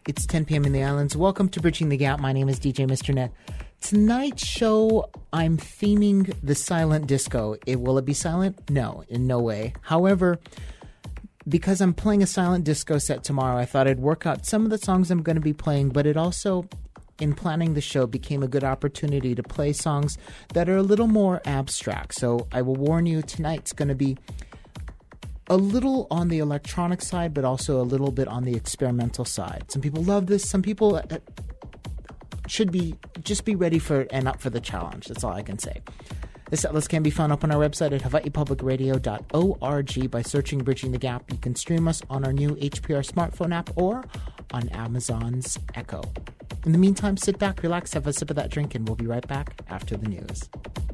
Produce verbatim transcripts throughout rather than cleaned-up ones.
It's ten p.m. in the islands. Welcome to Bridging the Gap. My name is D J Mister Nick. Tonight's show, I'm theming the silent disco. It, will it be silent? No, in no way. However, because I'm playing a silent disco set tomorrow, I thought I'd work out some of the songs I'm going to be playing, but it also, in planning the show, became a good opportunity to play songs that are a little more abstract. So I will warn you, tonight's going to be a little on the electronic side, but also a little bit on the experimental side. Some people love this. Some people should be just be ready for and up for the challenge. That's all I can say. This set list can be found up on our website at hawaii public radio dot org by searching Bridging the Gap. You can stream us on our new H P R smartphone app or on Amazon's Echo. In the meantime, sit back, relax, have a sip of that drink, and we'll be right back after the news.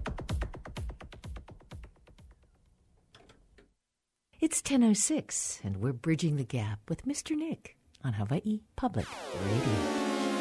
It's ten oh six, and we're Bridging the Gap with Mister Nick on Hawaii Public Radio.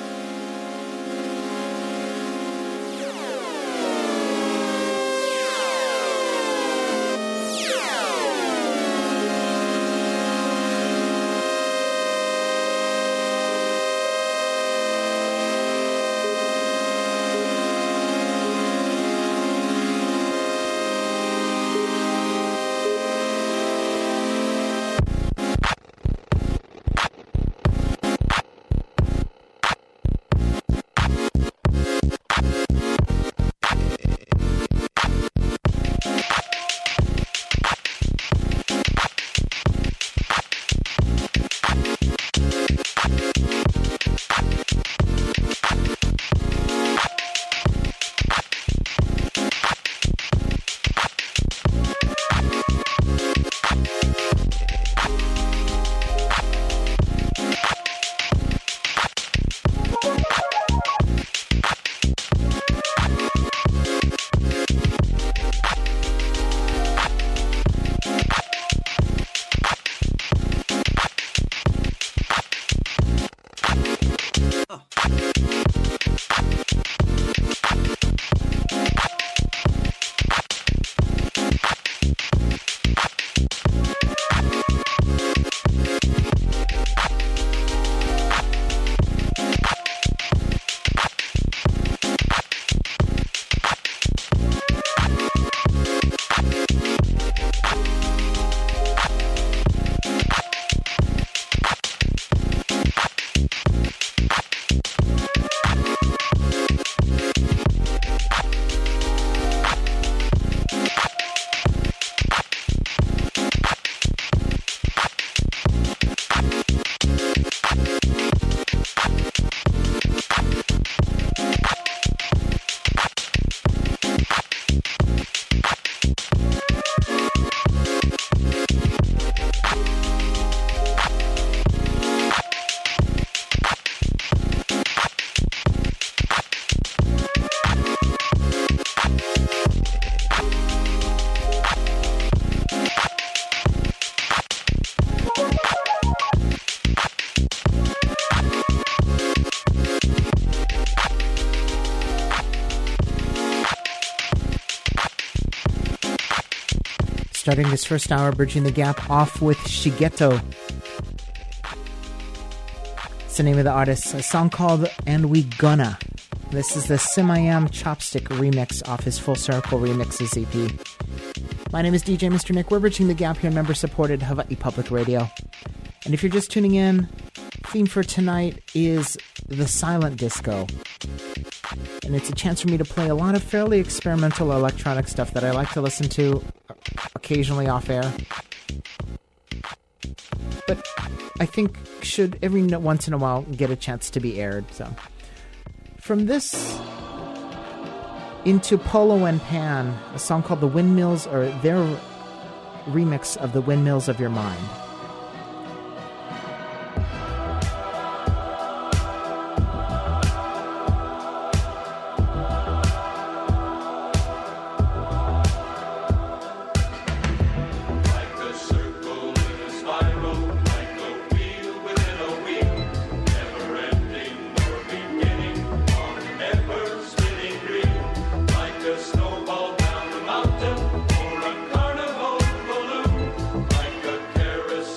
Starting this first hour, Bridging the Gap off with Shigeto. It's the name of the artist. A song called And We Gonna. This is the Simayam Chopstick remix off his Full Circle Remixes E P. My name is D J Mister Nick. We're Bridging the Gap here, member-supported Hawaii Public Radio. And if you're just tuning in, theme for tonight is the silent disco. And it's a chance for me to play a lot of fairly experimental electronic stuff that I like to listen to occasionally off air. But I think should every once in a while get a chance to be aired. So from this into Polo and Pan, a song called The Windmills, or their remix of The Windmills of Your Mind. Snowball down the mountain or a carnival balloon, like a carousel.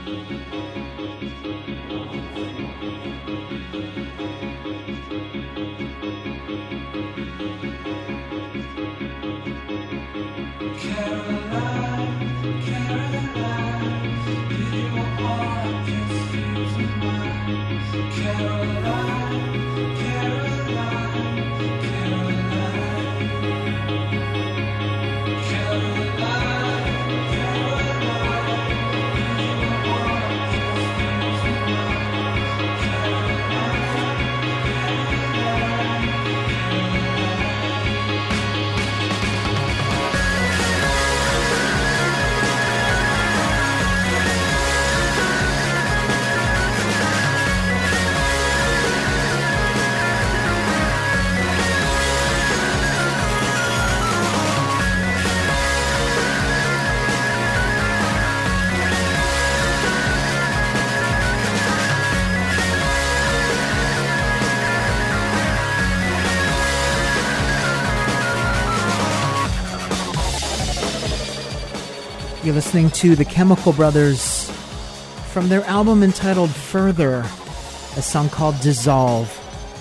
You're listening to the Chemical Brothers from their album entitled Further, a song called Dissolve.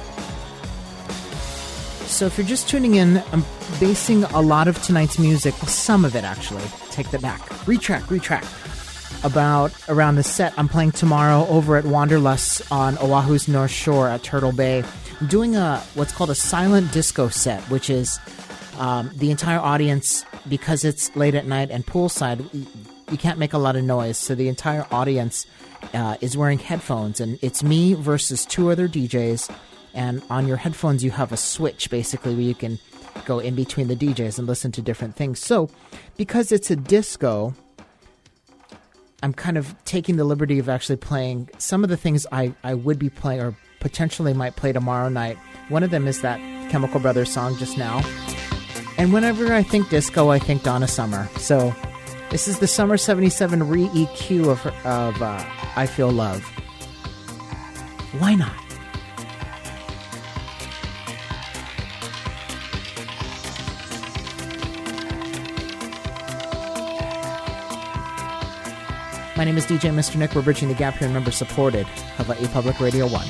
So if you're just tuning in, I'm basing a lot of tonight's music, well, some of it actually, take that back, retrack, retrack, about around the set I'm playing tomorrow over at Wanderlust on Oahu's North Shore at Turtle Bay. I'm doing a what's called a silent disco set, which is um, the entire audience, because it's late at night and poolside, you can't make a lot of noise, so the entire audience uh, is wearing headphones, and it's me versus two other D Js, and on your headphones you have a switch, basically, where you can go in between the D Js and listen to different things. So, because it's a disco, I'm kind of taking the liberty of actually playing some of the things I, I would be playing or potentially might play tomorrow night. One of them is that Chemical Brothers song just now. And whenever I think disco, I think Donna Summer. So this is the Summer seventy-seven re-E Q of, of uh, I Feel Love. Why not? My name is D J Mister Nick. We're bridging the gap here, member supported. Hawaii Public Radio one.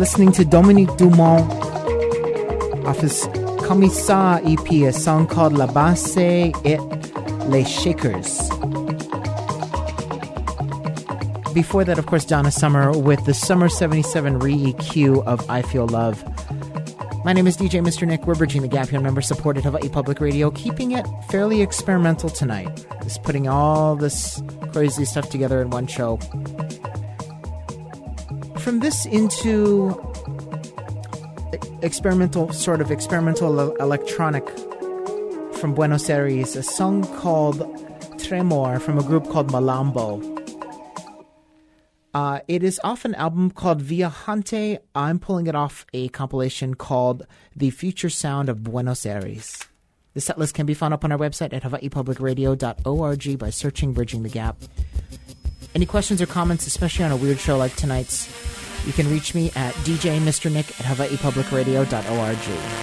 listening to Dominique Dumont off his Commissar E P, a song called La Basse et les Shakers. Before that, of course, Donna Summer with the Summer seventy-seven re-E Q of I Feel Love. My name is D J Mister Nick. We're bridging the gap here on member-supported Hawaii Public Radio, keeping it fairly experimental tonight. Just putting all this crazy stuff together in one show. From this into experimental, sort of experimental electronic from Buenos Aires, a song called Tremor from a group called Malambo. Uh, it is off an album called Viajante. I'm pulling it off a compilation called The Future Sound of Buenos Aires. The setlist can be found up on our website at hawaii public radio dot org by searching Bridging the Gap. Any questions or comments, especially on a weird show like tonight's, you can reach me at d j mister nick at hawaii public radio dot org.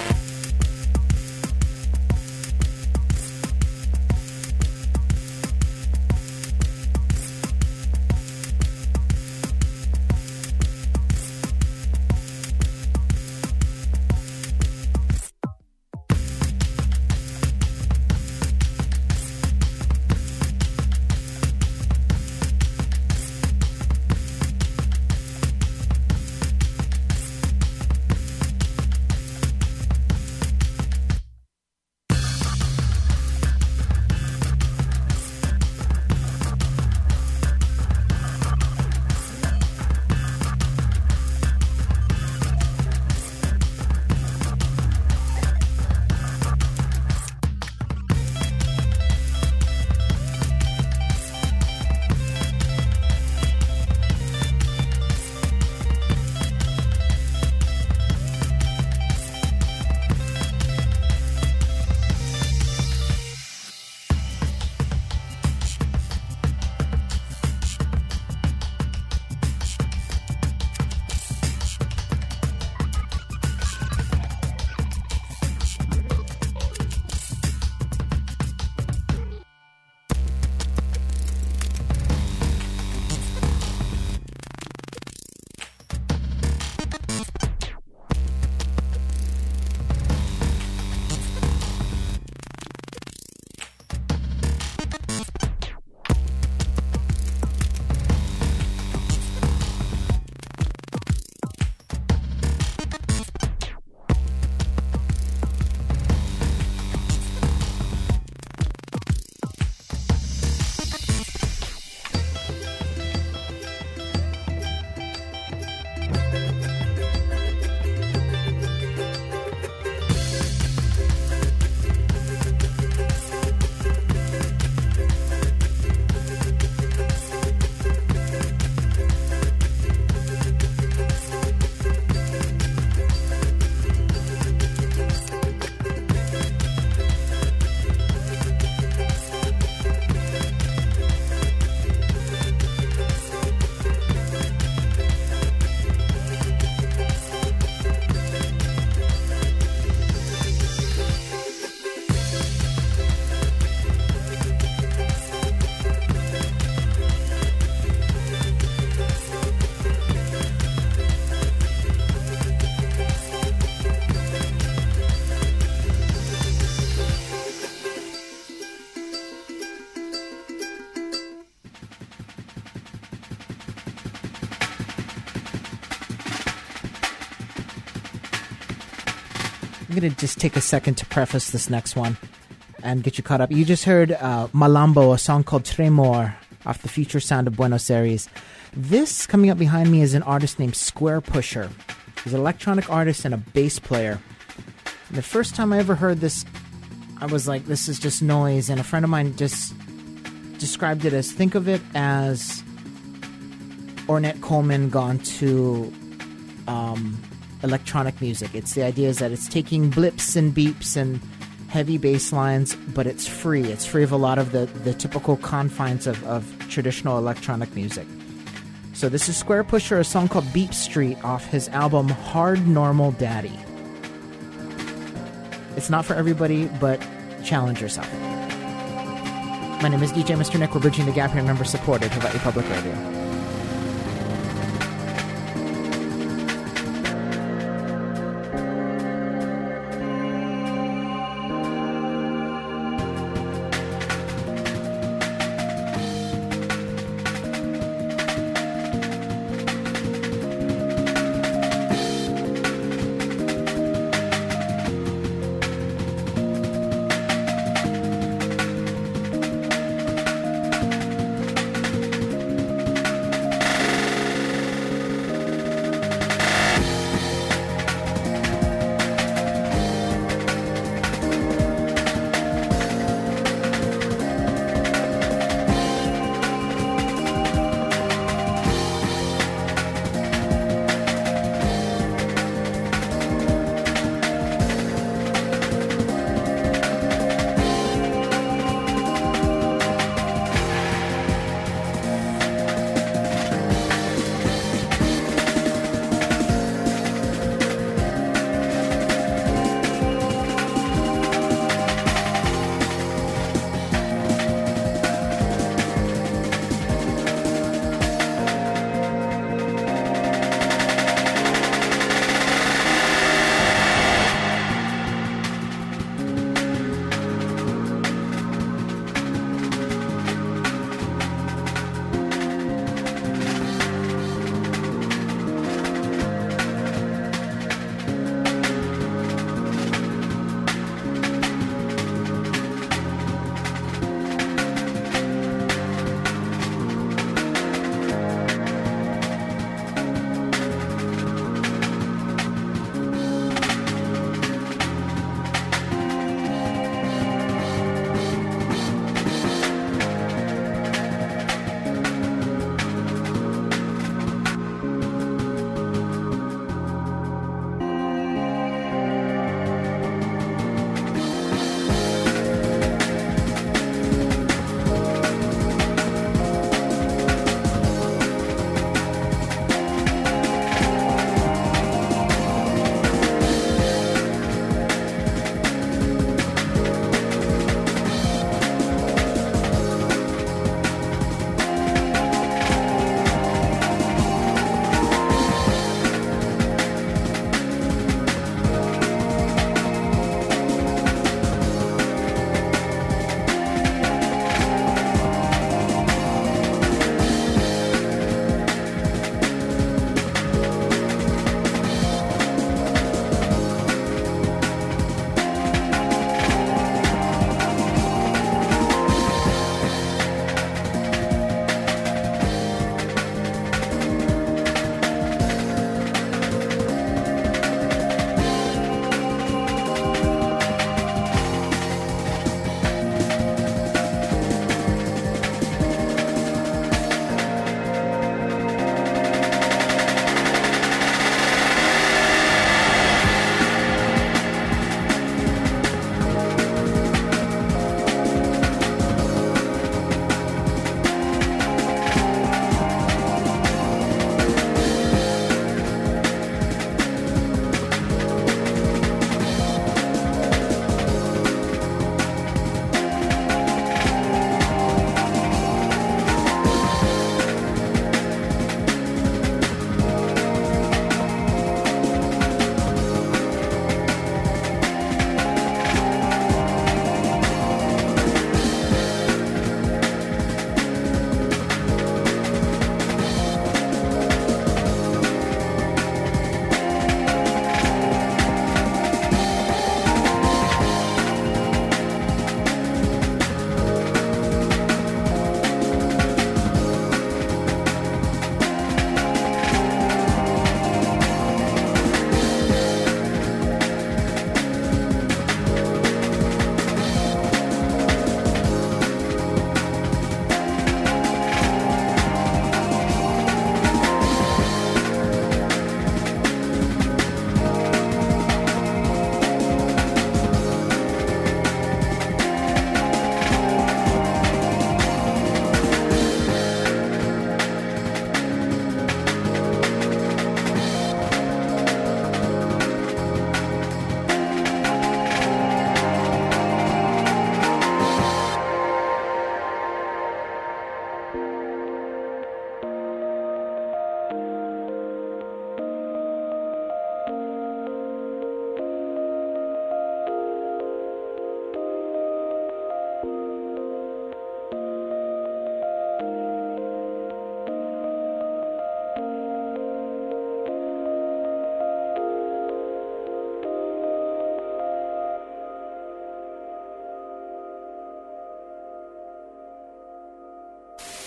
I'm going to just take a second to preface this next one and get you caught up. You just heard uh, Malambo, a song called Tremor, off the Future Sound of Buenos Aires. This, coming up behind me, is an artist named Square Pusher. He's an electronic artist and a bass player. And the first time I ever heard this, I was like, this is just noise. And a friend of mine just described it as, think of it as Ornette Coleman gone to um, electronic music. It's the idea is that it's taking blips and beeps and heavy bass lines, but it's free. It's free of a lot of the, the typical confines of, of traditional electronic music. So this is Square Pusher, a song called Beep Street off his album Hard Normal Daddy. It's not for everybody, but challenge yourself. My name is D J Mister Nick. We're bridging the gap here, member supported Hawaii Public Radio.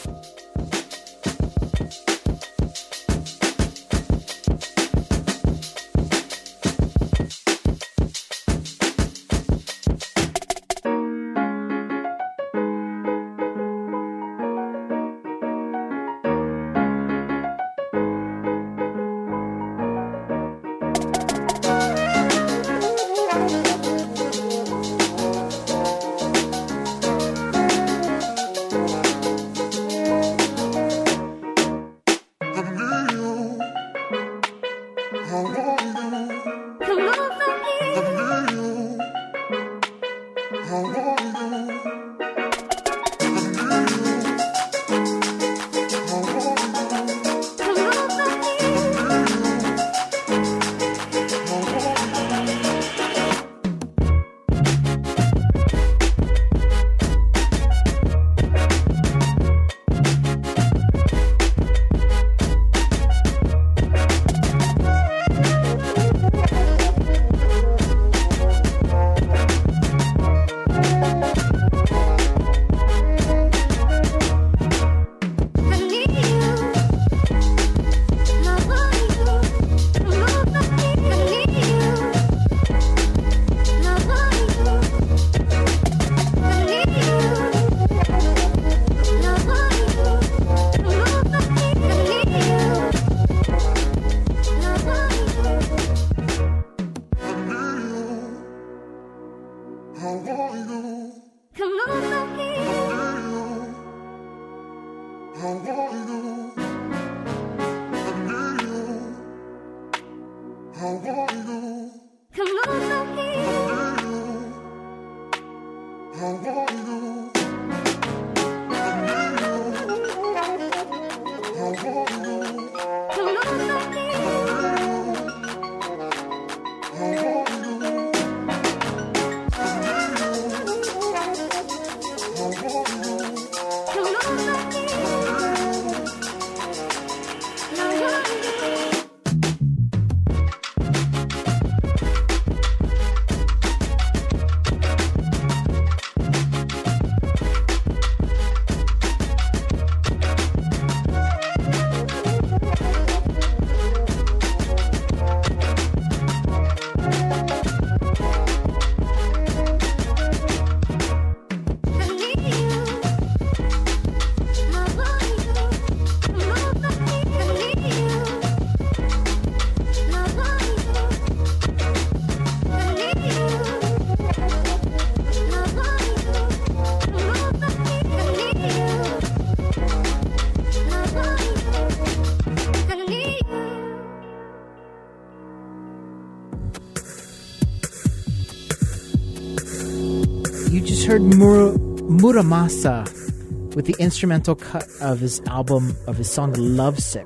Heard Mur- Muramasa with the instrumental cut of his album, of his song Lovesick.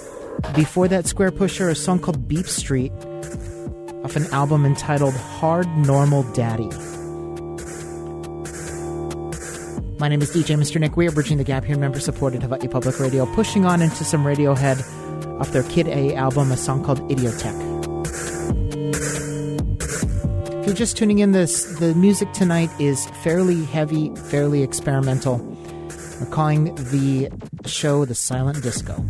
Before that, Square Pusher, a song called Beep Street, off an album entitled Hard Normal Daddy. My name is D J Mister Nick. We are bridging the gap here, member-supported Hawaii Public Radio, pushing on into some Radiohead off their Kid A album, a song called Idiotech. If you're just tuning in, this the music tonight is fairly heavy, fairly experimental. We're calling the show The Silent Disco.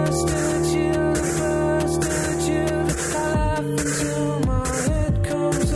Comes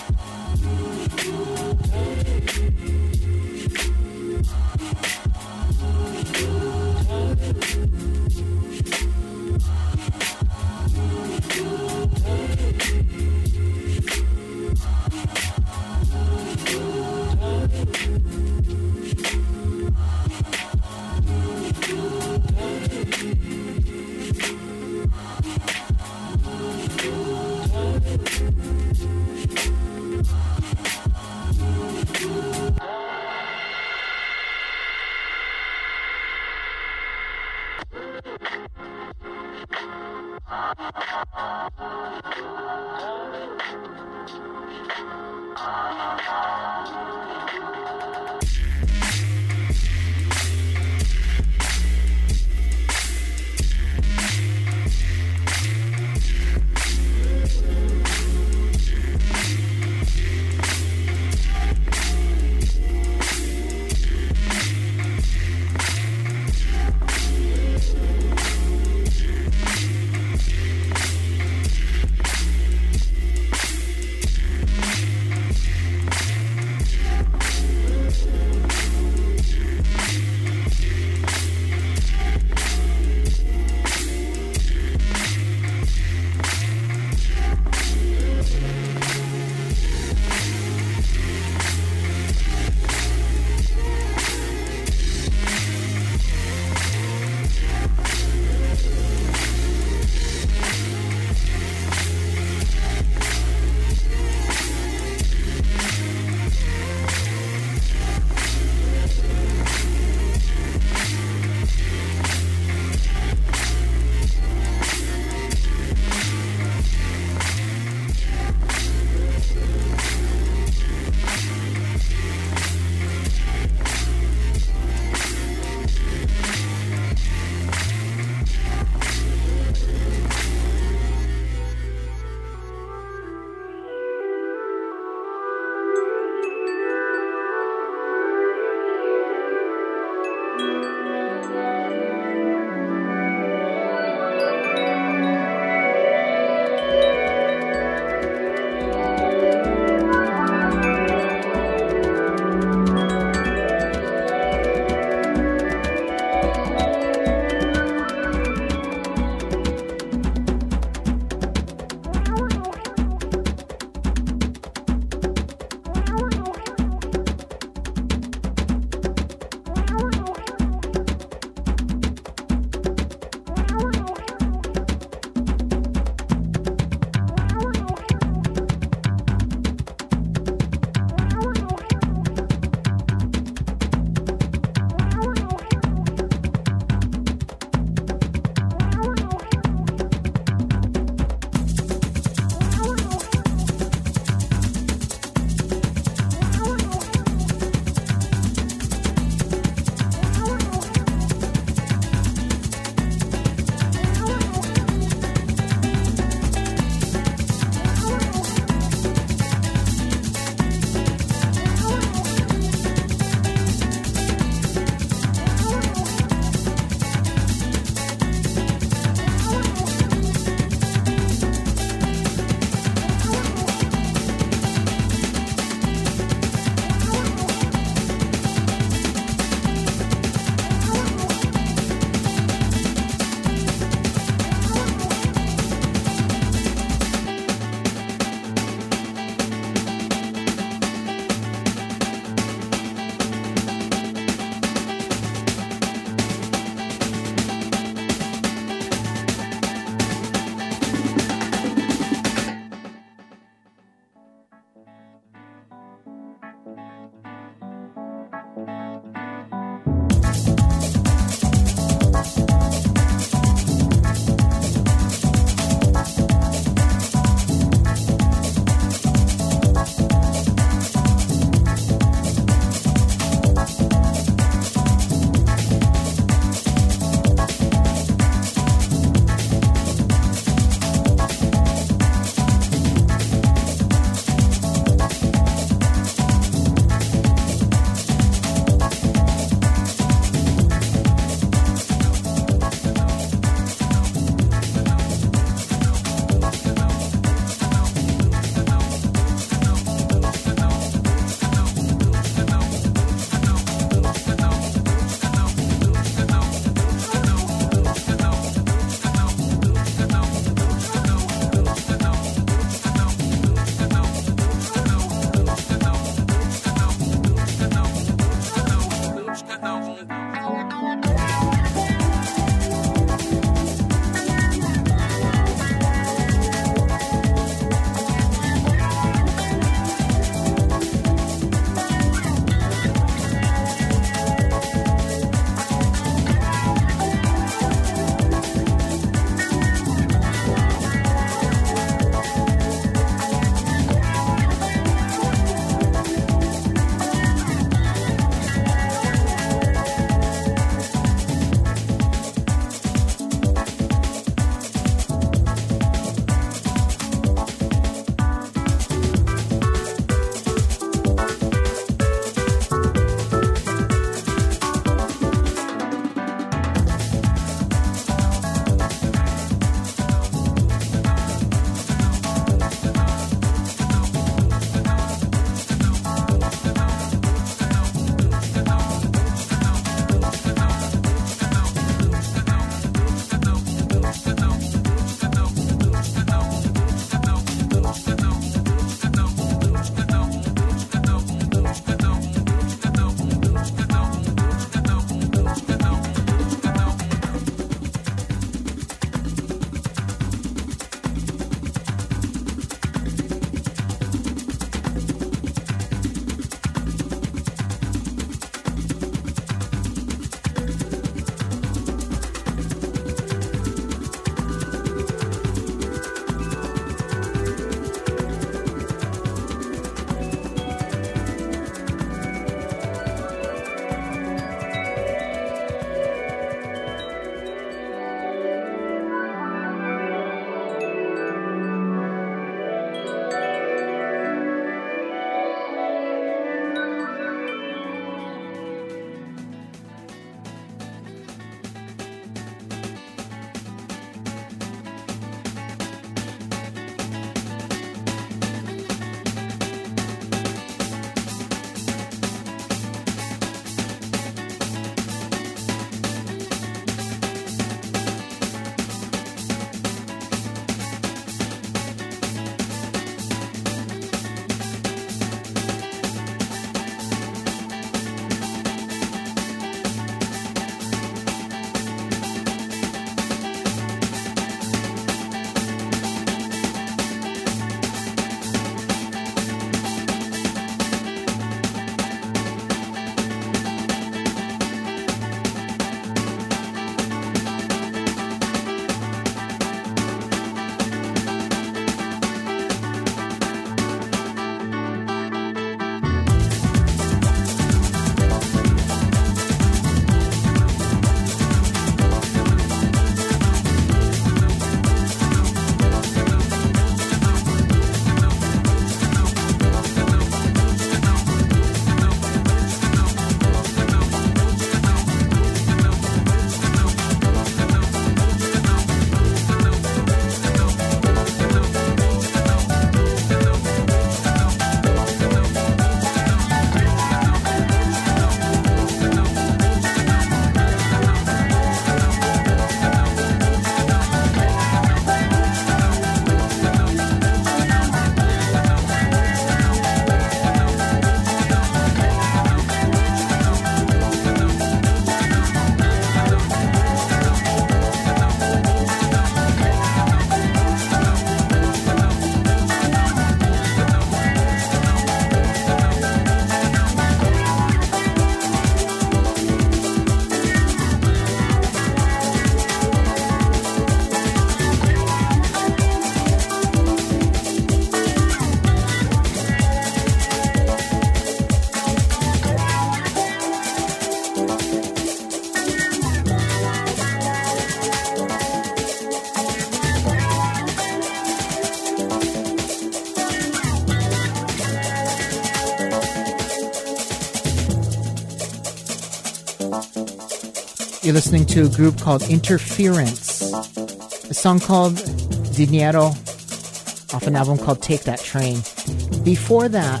You're listening to a group called Interference. A song called Dinero off an album called Take That Train. Before that,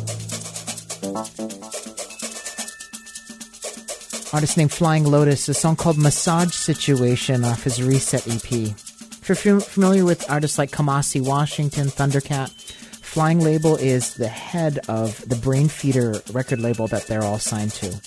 artist named Flying Lotus, a song called Massage Situation off his Reset E P. If you're familiar with artists like Kamasi Washington, Thundercat, Flying Label is the head of the Brainfeeder record label that they're all signed to.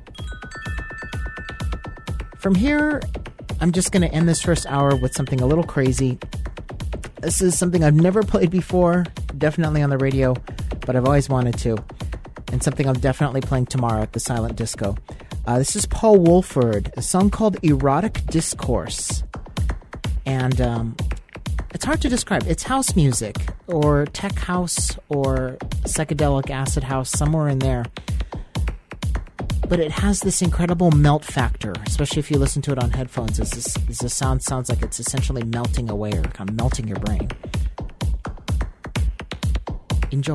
From here, I'm just going to end this first hour with something a little crazy. This is something I've never played before, definitely on the radio, but I've always wanted to. And something I'm definitely playing tomorrow at the Silent Disco. Uh, this is Paul Woolford, a song called Erotic Discourse. And um, it's hard to describe. It's house music, or tech house, or psychedelic acid house, somewhere in there. But it has this incredible melt factor, especially if you listen to it on headphones, as, this, as the sound sounds like it's essentially melting away, or kind of melting your brain. Enjoy.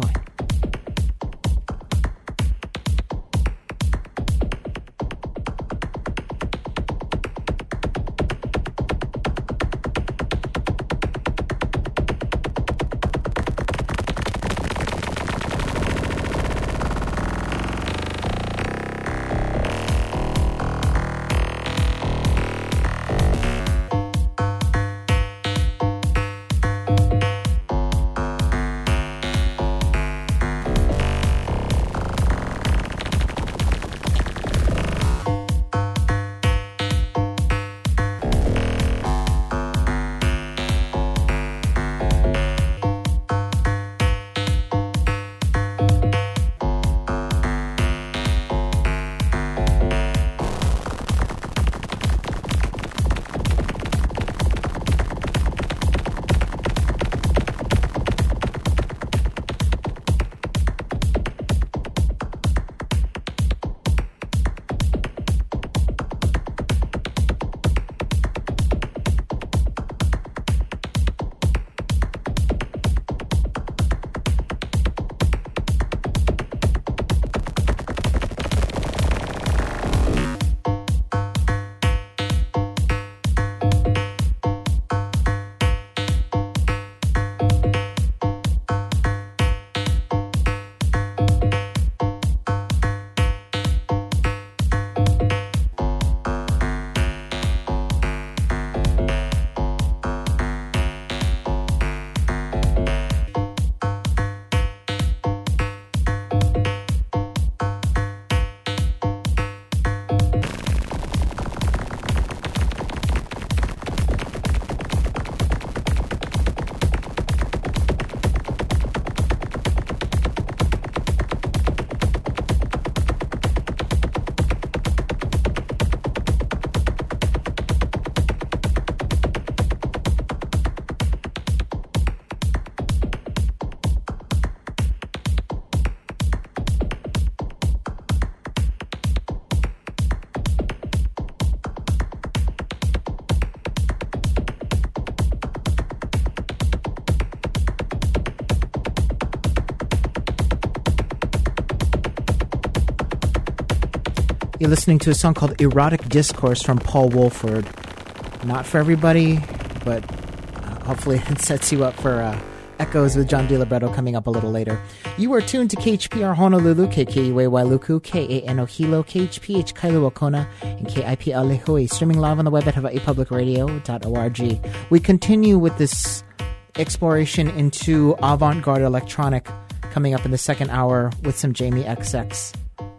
You're listening to a song called Erotic Discourse from Paul Woolford. Not for everybody, but uh, hopefully it sets you up for uh, Echoes with John DiLibretto coming up a little later. You are tuned to K H P R Honolulu, K K U A Wailuku, K A N O Hilo, K H P H Kailua Kona, and K I P L Lehui, streaming live on the web at hawaii public radio dot org. We continue with this exploration into avant-garde electronic coming up in the second hour with some Jamie X X.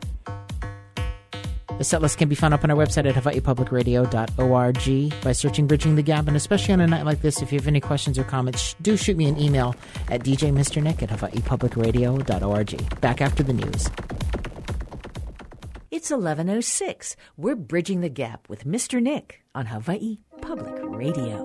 The setlist can be found up on our website at hawaii public radio dot org by searching Bridging the Gap, and especially on a night like this, if you have any questions or comments, do shoot me an email at d j mister nick at hawaii public radio dot org. Back after the news. It's eleven oh six. We're Bridging the Gap with Mister Nick on Hawaii Public Radio.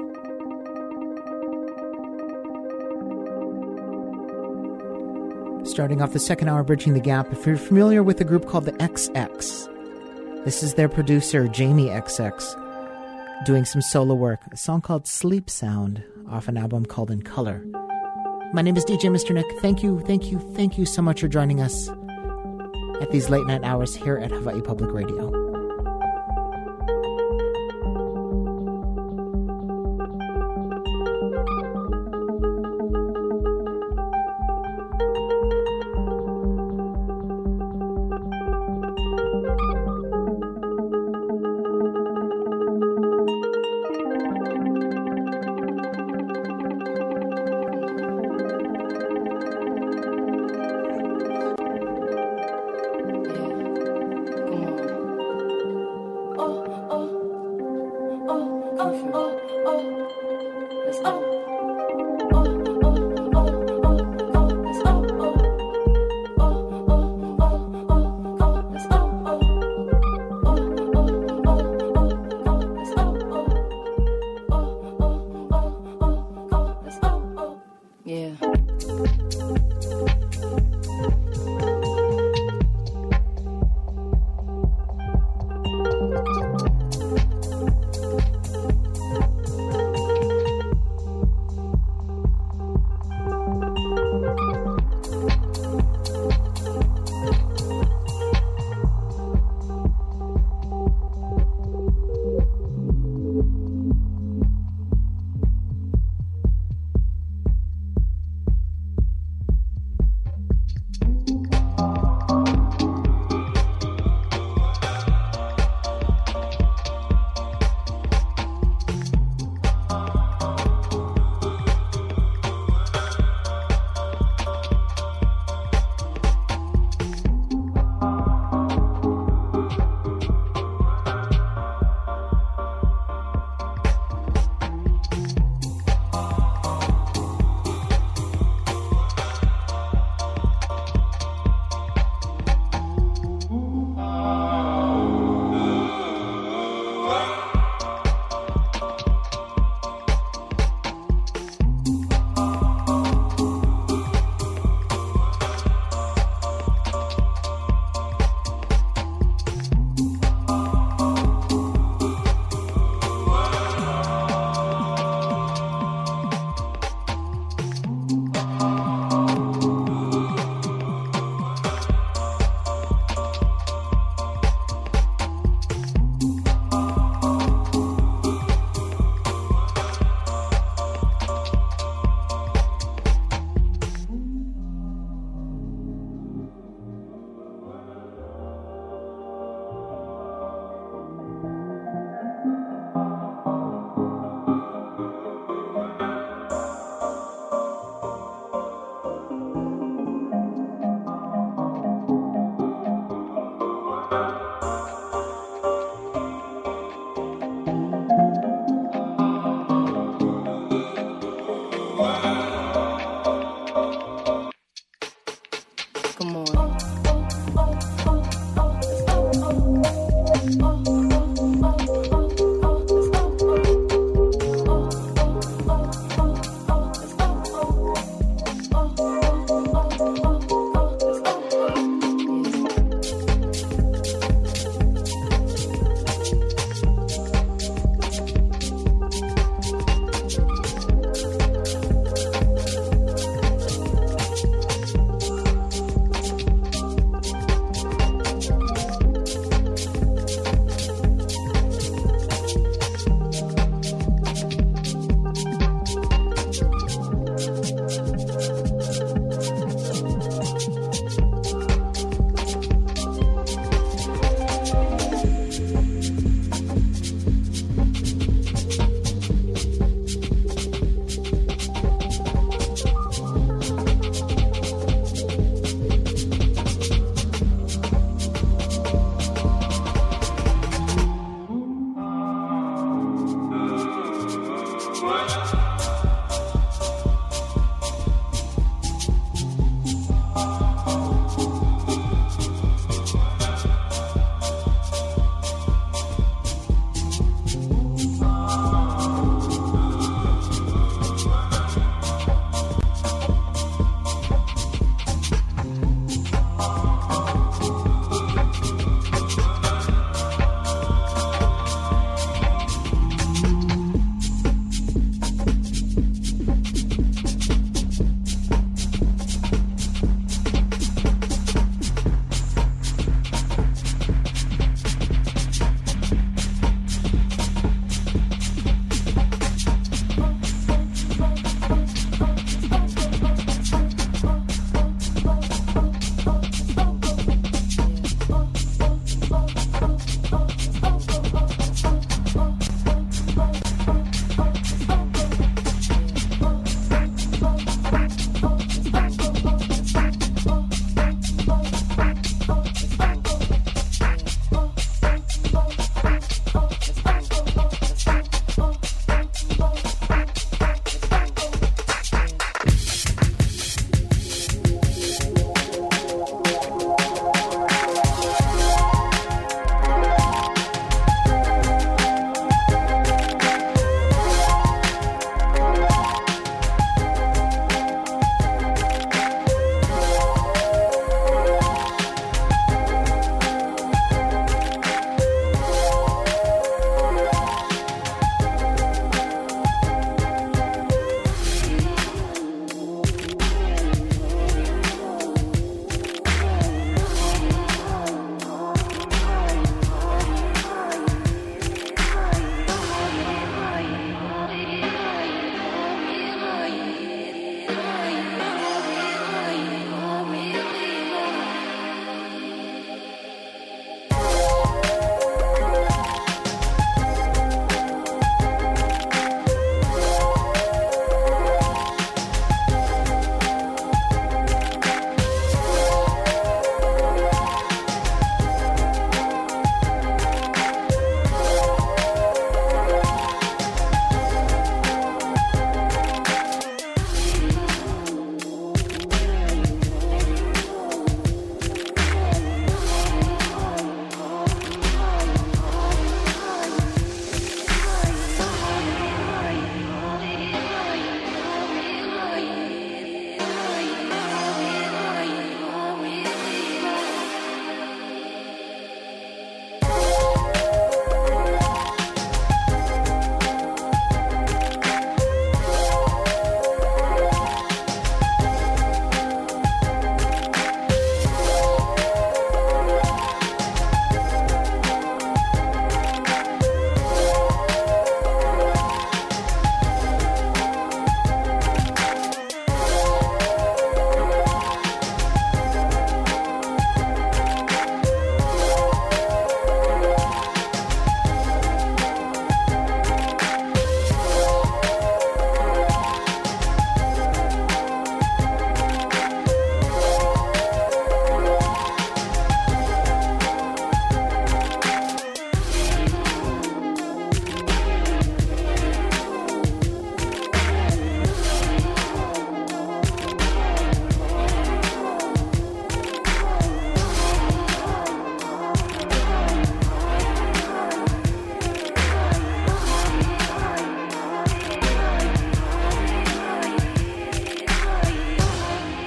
Starting off the second hour, Bridging the Gap, if you're familiar with a group called the X X, this is their producer, Jamie X X, doing some solo work. A song called Sleep Sound off an album called In Color. My name is D J Mister Nick. Thank you, thank you, thank you so much for joining us at these late night hours here at Hawaii Public Radio.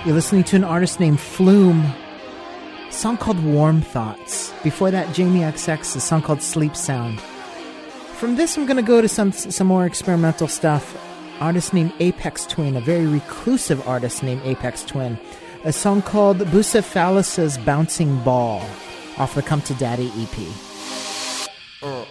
You're listening to an artist named Flume. A song called Warm Thoughts. Before that, Jamie X X, a song called Sleep Sound. From this, I'm going to go to some some more experimental stuff. Artist named Apex Twin, a very reclusive artist named Apex Twin. A song called Bucephalosa's Bouncing Ball off the Come to Daddy E P. Uh.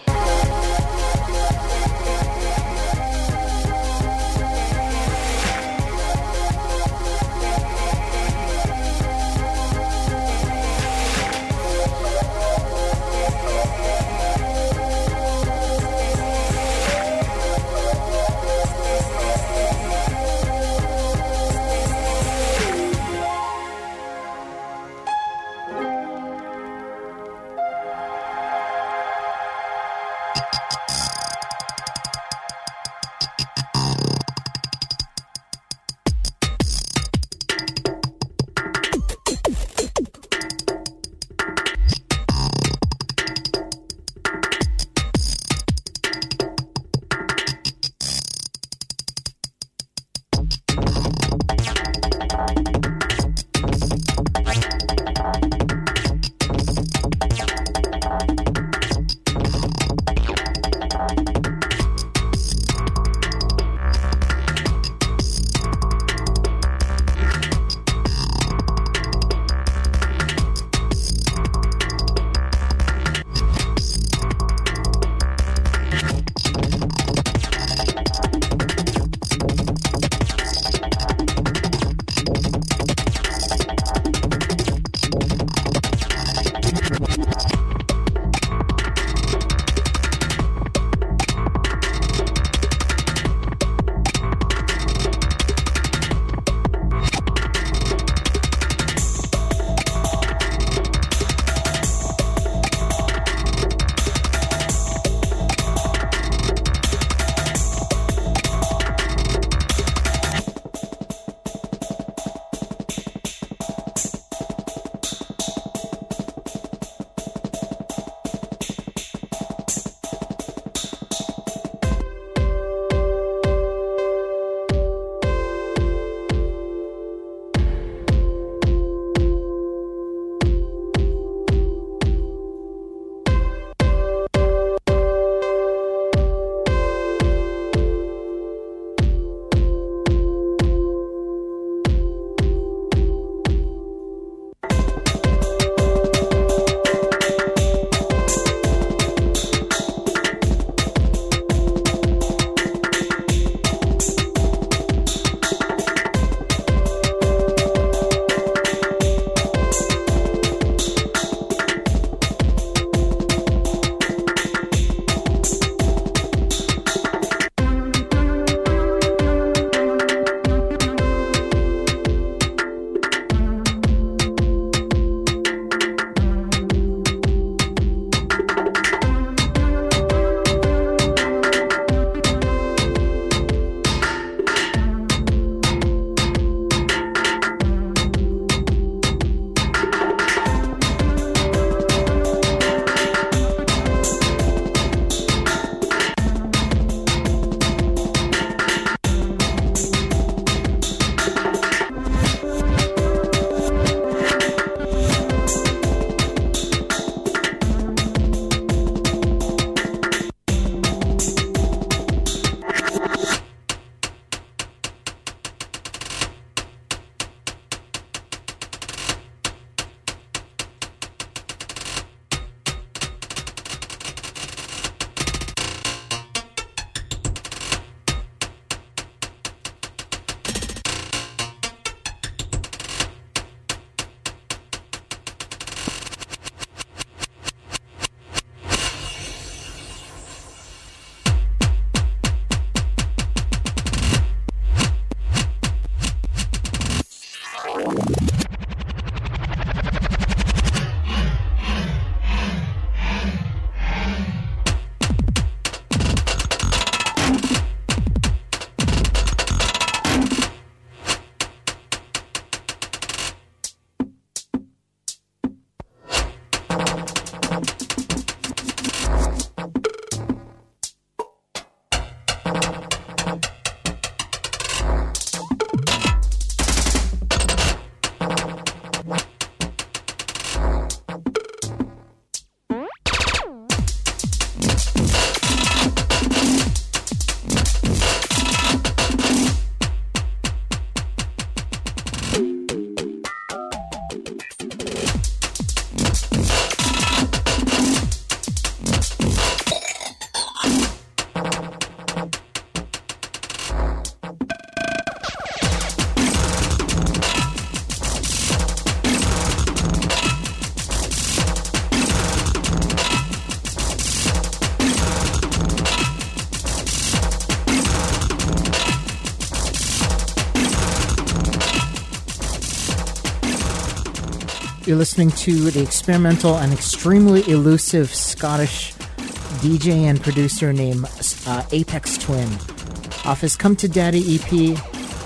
You're listening to the experimental and extremely elusive Scottish D J and producer named uh, Apex Twin. Off his Come to Daddy E P,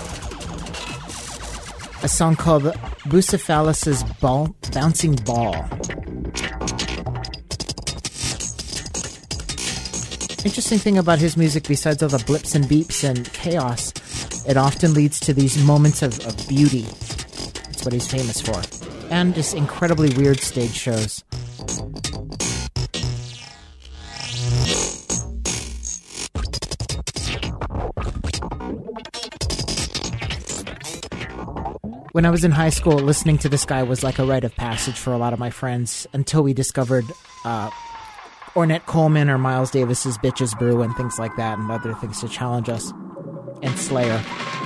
a song called Bucephalus's Ball, Bouncing Ball. Interesting thing about his music, besides all the blips and beeps and chaos, it often leads to these moments of, of beauty. That's what he's famous for. And just incredibly weird stage shows. When I was in high school, listening to this guy was like a rite of passage for a lot of my friends until we discovered uh, Ornette Coleman or Miles Davis's Bitches Brew and things like that, and other things to challenge us. And Slayer.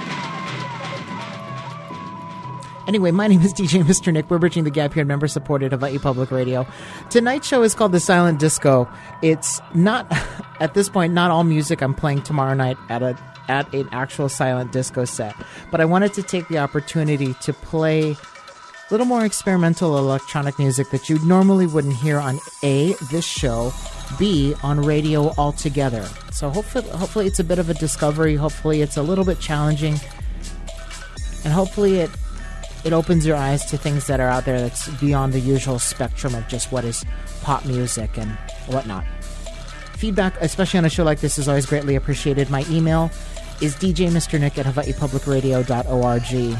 Anyway, my name is D J Mister Nick. We're bridging the gap here, member-supported Hawaii Public Radio. Tonight's show is called The Silent Disco. It's not, at this point, not all music I'm playing tomorrow night at a at an actual silent disco set. But I wanted to take the opportunity to play a little more experimental electronic music that you normally wouldn't hear on A, this show, B, on radio altogether. So hopefully, hopefully it's a bit of a discovery. Hopefully it's a little bit challenging. And hopefully it it opens your eyes to things that are out there that's beyond the usual spectrum of just what is pop music and whatnot. Feedback, especially on a show like this, is always greatly appreciated. My email is d j mister nick at hawaii public radio dot org. And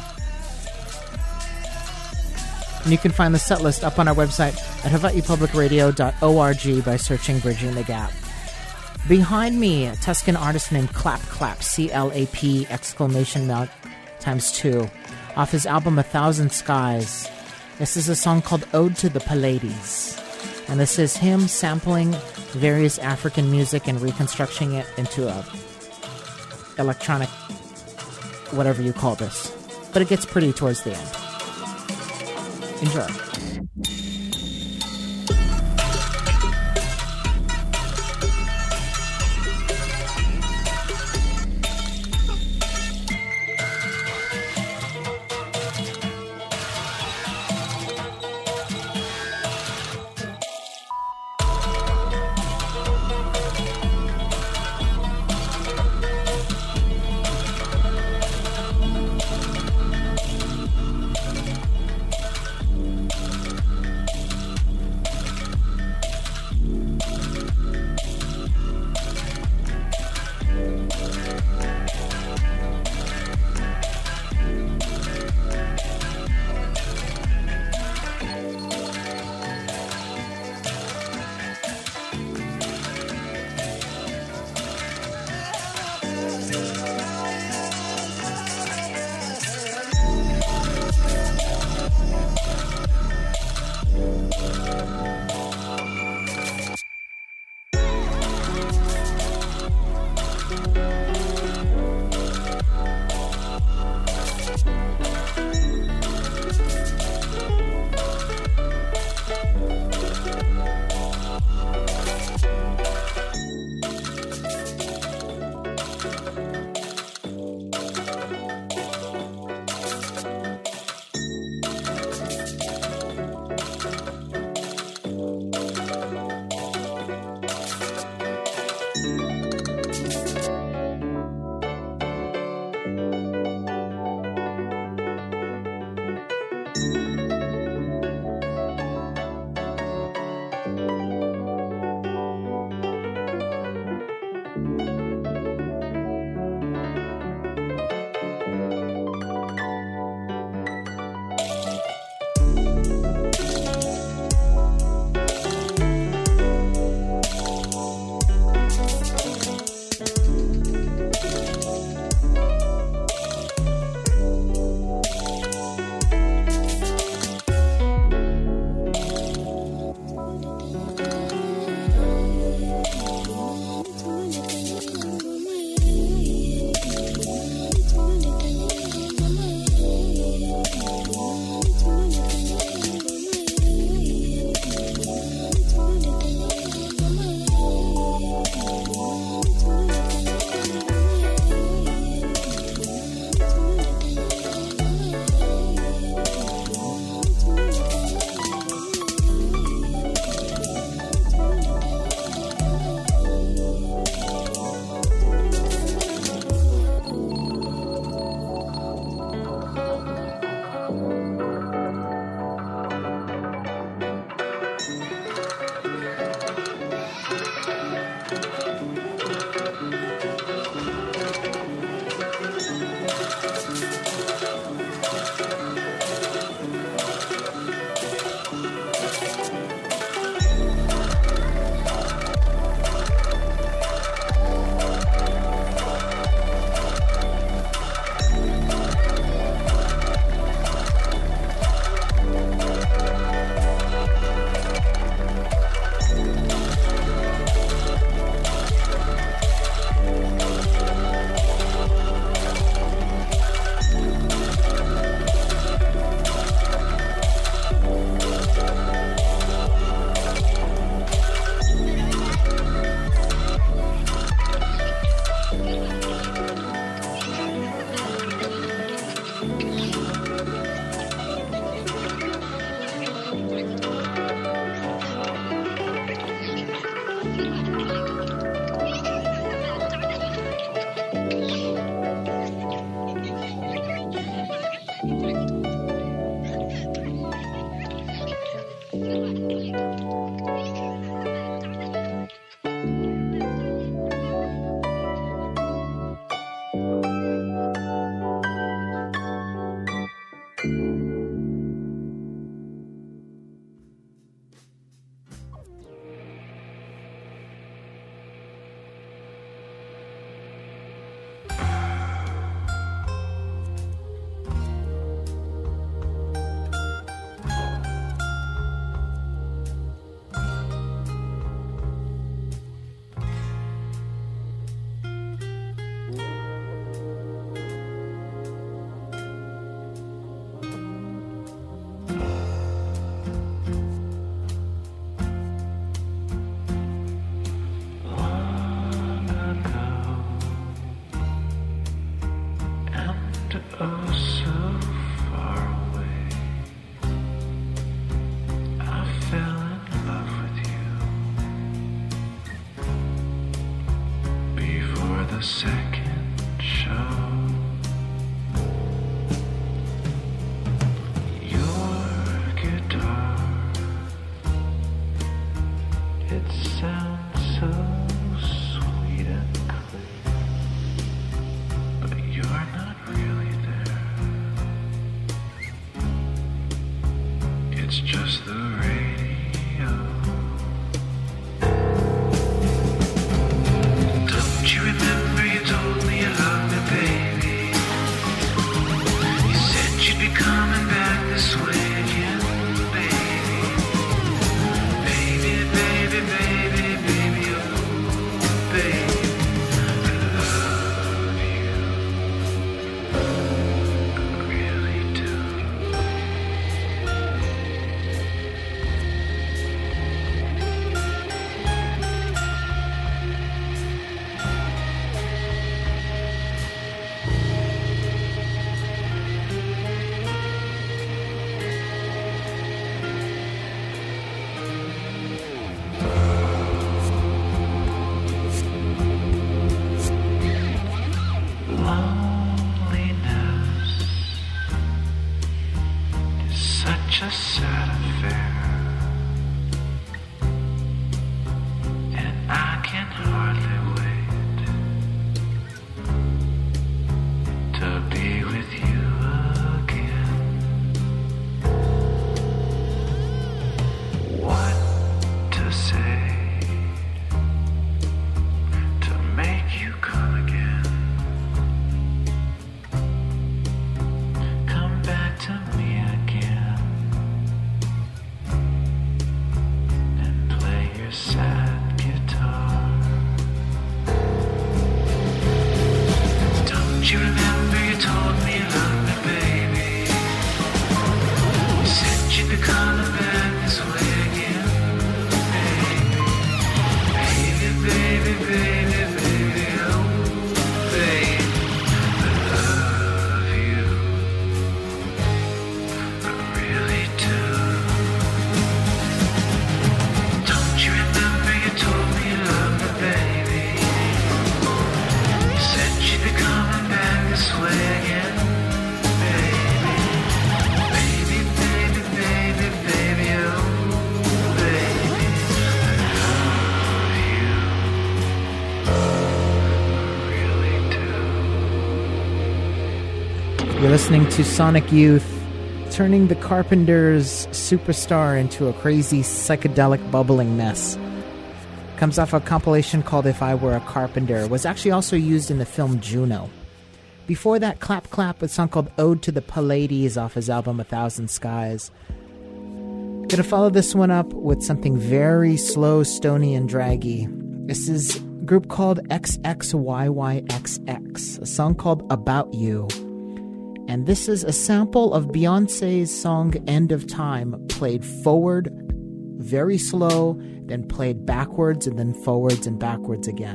you can find the set list up on our website at hawaii public radio dot org by searching Bridging the Gap. Behind me, a Tuscan artist named Clap Clap, C L A P, exclamation mark, times two, off his album A Thousand Skies. This is a song called Ode to the Pallades. And this is him sampling various African music and reconstructing it into a electronic, whatever you call this. But it gets pretty towards the end. Enjoy. You're listening to Sonic Youth, turning the Carpenters' Superstar into a crazy psychedelic bubbling mess. Comes off a compilation called If I Were a Carpenter. It was actually also used in the film Juno. Before that, Clap Clap, a song called Ode to the Pallades off his album A Thousand Skies. Gonna follow this one up with something very slow, stony, and draggy. This is a group called X X Y Y X X, a song called About You. And this is a sample of Beyonce's song End of Time, played forward, very slow, then played backwards, and then forwards and backwards again.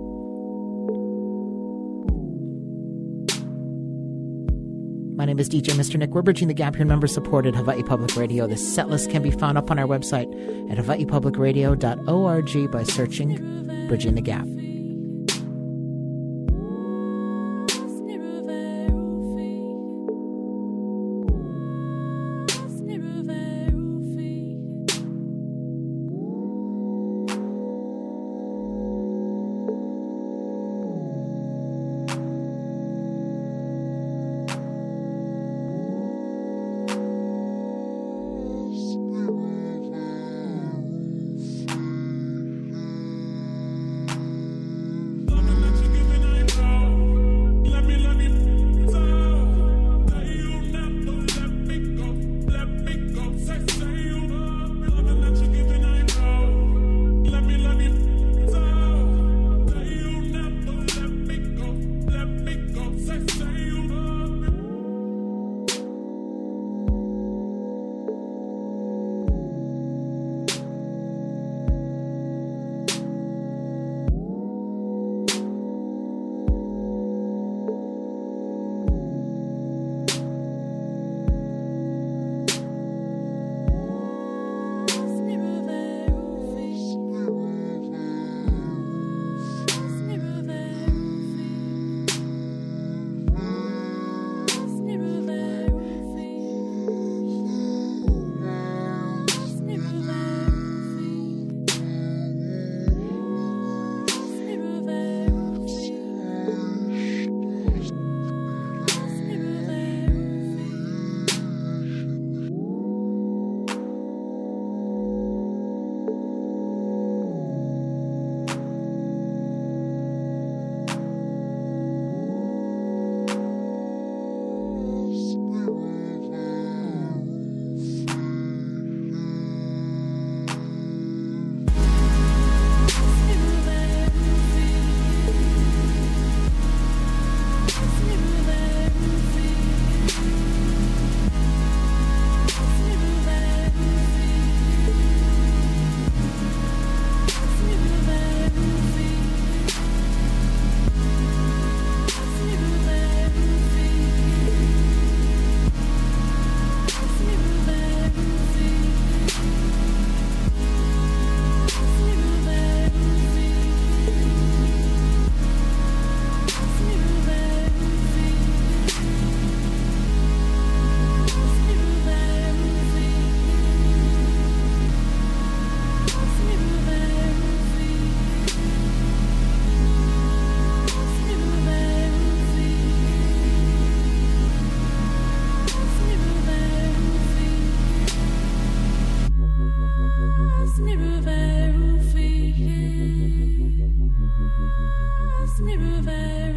My name is D J Mister Nick. We're bridging the gap here, member-supported Hawaii Public Radio. The set list can be found up on our website at hawaii public radio dot org by searching Bridging the Gap.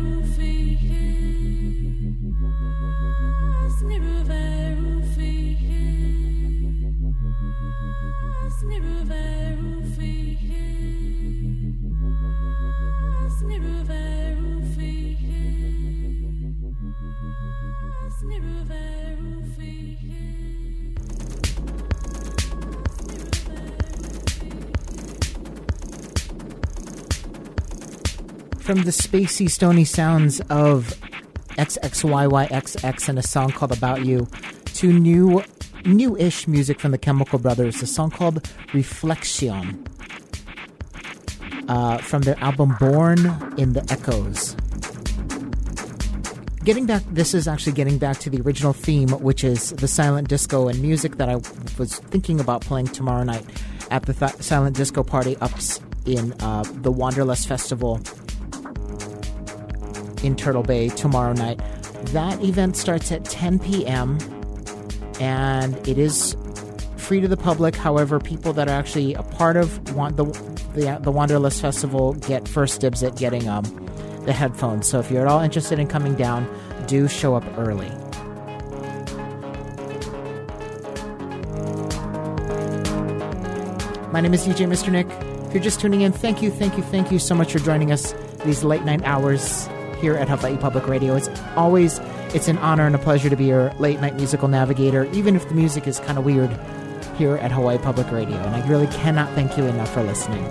From the spacey, stony sounds of X X Y Y X X and a song called About You to new, new-ish music from the Chemical Brothers, a song called Reflexion uh, from their album Born in the Echoes. Getting back, this is actually getting back to the original theme, which is the silent disco and music that I was thinking about playing tomorrow night at the th- silent disco party ups in uh, the Wanderlust Festival in Turtle Bay tomorrow night. That event starts at ten p.m. and it is free to the public. However, people that are actually a part of want the the, the Wanderlust Festival get first dibs at getting um, the headphones. So if you're at all interested in coming down, do show up early. My name is D J Mister Nick. If you're just tuning in, thank you, thank you, thank you so much for joining us these late night hours here at Hawaii Public Radio. It's always, it's an honor and a pleasure to be your late night musical navigator, even if the music is kind of weird here at Hawaii Public Radio. And I really cannot thank you enough for listening.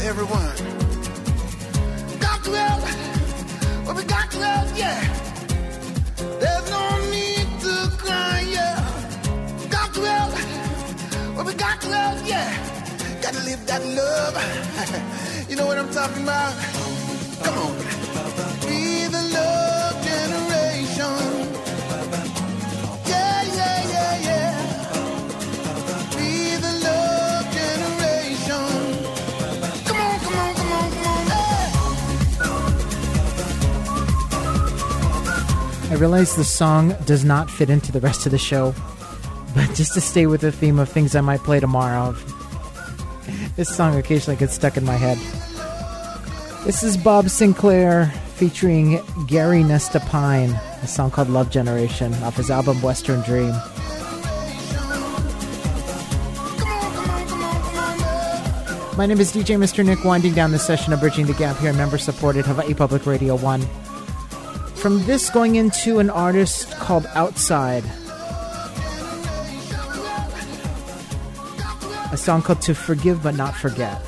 everyone. Got to help, well, we got to help, yeah. There's no need to cry, yeah. Got to help, well, we got to help, yeah. Got to live that love. You know what I'm talking about? Come on. Be the love generation. Yeah, yeah, yeah, yeah. Be the love generation. Come on, come on, come on, come on. Hey. I realize the song does not fit into the rest of the show, but just to stay with the theme of things I might play tomorrow, this song occasionally gets stuck in my head. This is Bob Sinclair featuring Gary Nesta Pine, a song called Love Generation off his album Western Dream. My name is D J Mister Nick, winding down this session of Bridging the Gap here, member-supported Hawaii Public Radio one. From this, going into an artist called Outside. A song called To Forgive But Not Forget.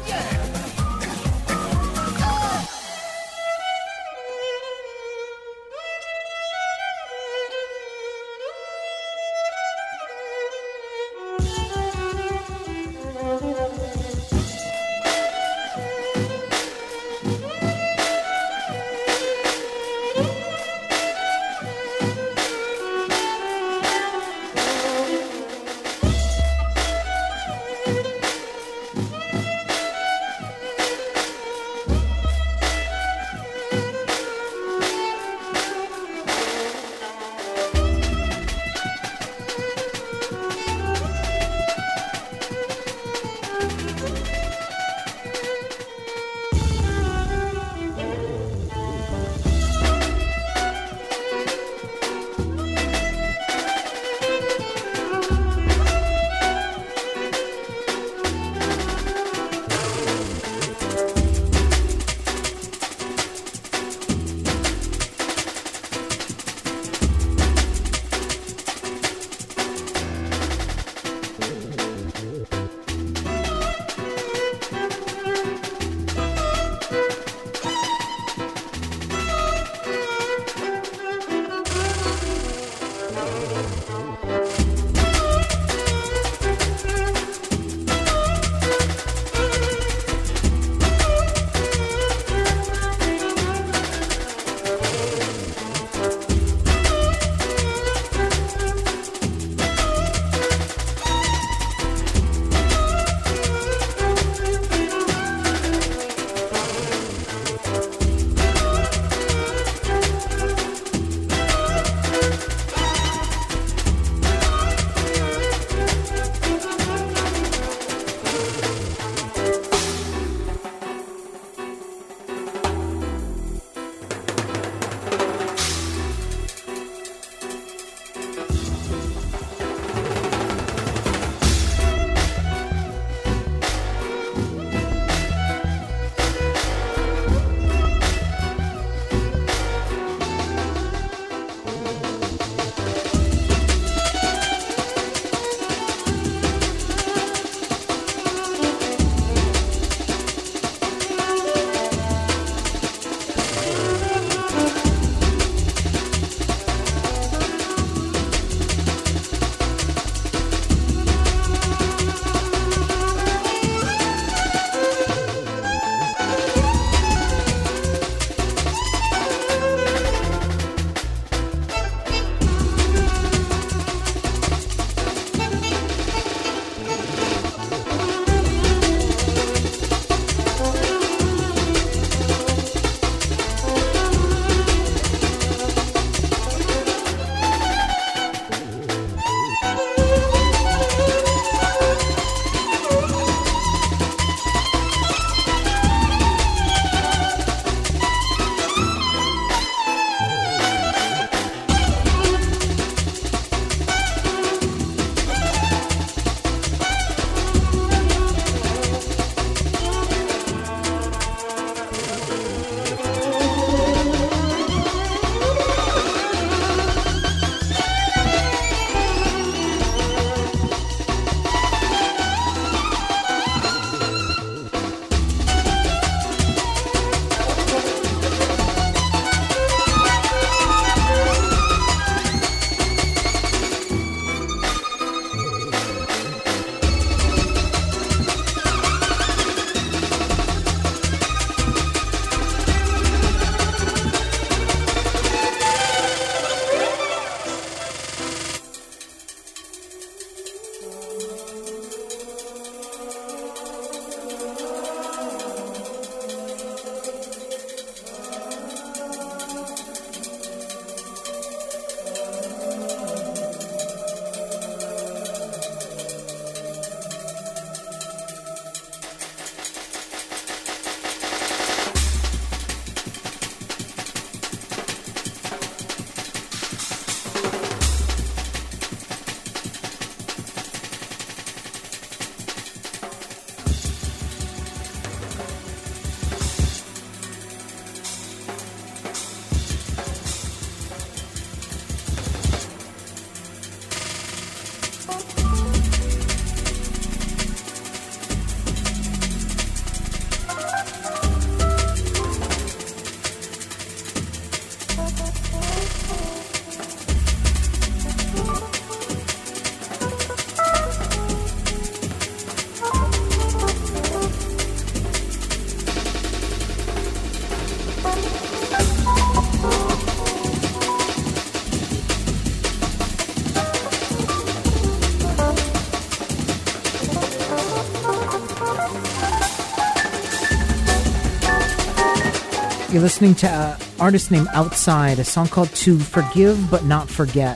You're listening to an artist named Outside, a song called To Forgive But Not Forget.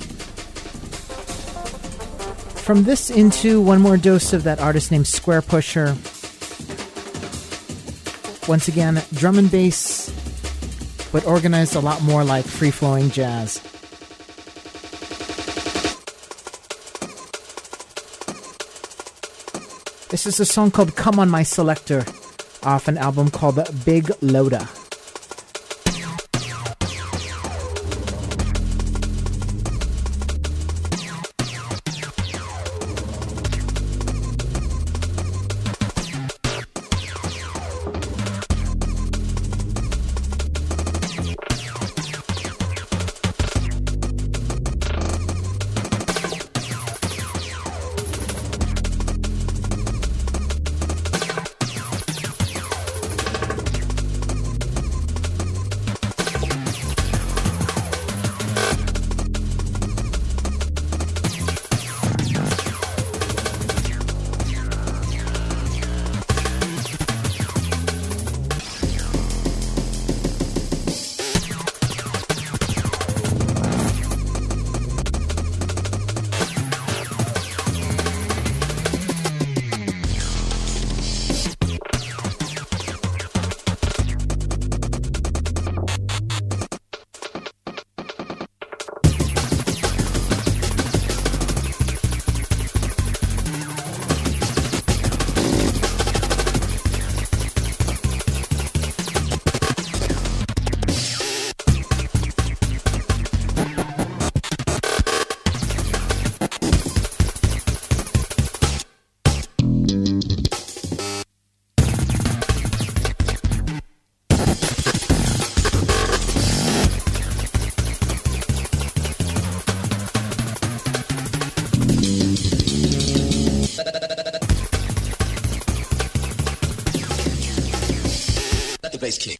From this into one more dose of that artist named Square Pusher. Once again, drum and bass, but organized a lot more like free-flowing jazz. This is a song called Come On My Selector, off an album called Big Loda. Bass kick.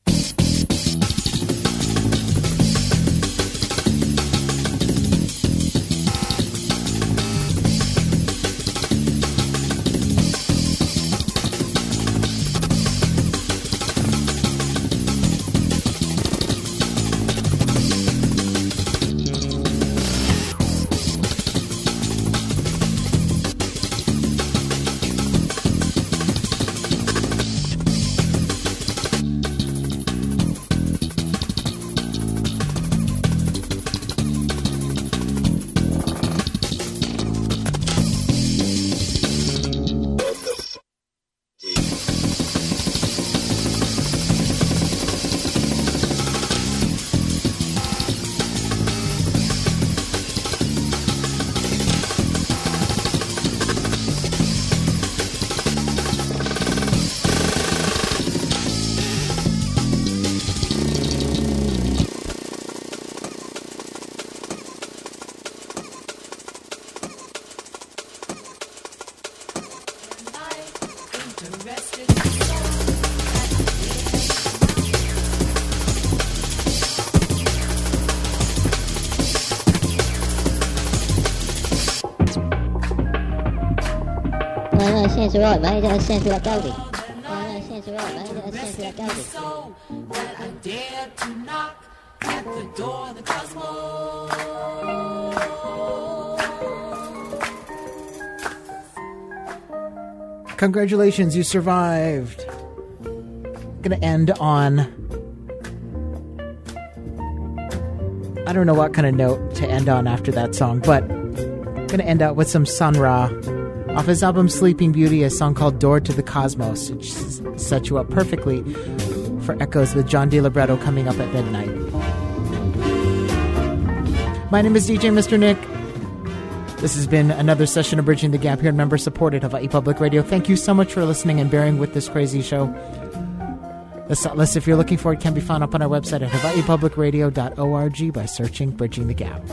Sense right, mate. That's sense like Goldie. No, sense right, mate. That's sense like Goldie. So that I dare to knock at the door of the cosmos. Congratulations, you survived. Gonna end on, I don't know what kind of note to end on after that song, but gonna end out with some Sun Ra off his album Sleeping Beauty, a song called Door to the Cosmos, which sets you up perfectly for Echoes with John DiLibretto coming up at midnight. My name is D J Mister Nick. This has been another session of Bridging the Gap here in member-supported Hawaii Public Radio. Thank you so much for listening and bearing with this crazy show. The set list, if you're looking for it, can be found up on our website at hawaii public radio dot org by searching Bridging the Gap.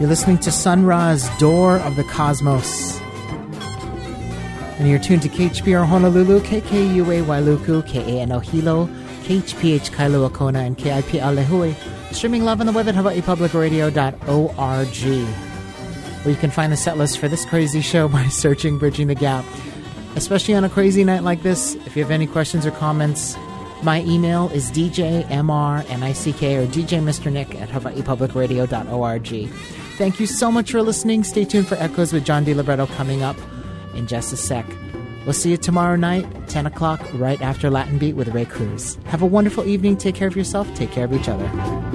You're listening to Sun Ra's Door of the Cosmos. And you're tuned to K H P R Honolulu, K K U A Wailuku, K A N O Hilo, K H P H Kailua Kona, and K I P A Lehue. Streaming live on the web at hawaii public radio dot org, where you can find the set list for this crazy show by searching Bridging the Gap. Especially on a crazy night like this, if you have any questions or comments, my email is d j m r nick or d j mister nick at hawaii public radio dot org. Thank you so much for listening. Stay tuned for Echoes with John DiLibretto coming up in just a sec. We'll see you tomorrow night, ten o'clock, right after Latin Beat with Ray Cruz. Have a wonderful evening. Take care of yourself. Take care of each other.